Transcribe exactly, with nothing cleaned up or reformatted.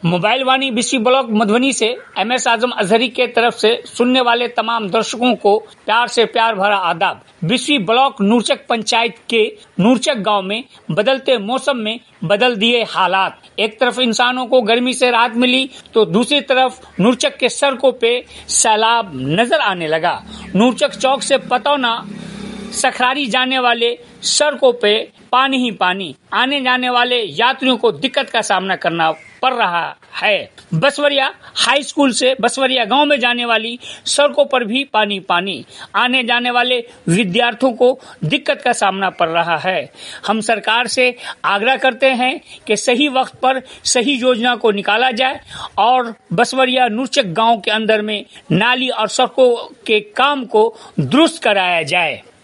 Mobile Vaani Biswi block Madhubani से M S आजम अजहरी के तरफ से सुनने वाले तमाम दर्शकों को प्यार से प्यार भरा आदाब। बिस्वी ब्लॉक नूरचक पंचायत के नूरचक गांव में बदलते मौसम में बदल दिए हालात। एक तरफ इंसानों को गर्मी से राहत मिली तो दूसरी तरफ नूरचक के सड़कों पे सैलाब नजर आने लगा। नूरचक चौक से पतौना सखरारी जाने वाले सड़कों पे पानी ही पानी, आने जाने वाले यात्रियों को दिक्कत का सामना करना पड़ रहा है। बसवरिया हाई स्कूल से बसवरिया गांव में जाने वाली सड़कों पर भी पानी पानी, आने जाने वाले विद्यार्थियों को दिक्कत का सामना पड़ रहा है। हम सरकार से आग्रह करते हैं कि सही वक्त पर सही योजना को निकाला जाए और बसवरिया नूरचक गांव के अंदर में नाली और सड़कों के काम को दुरुस्त कराया जाए।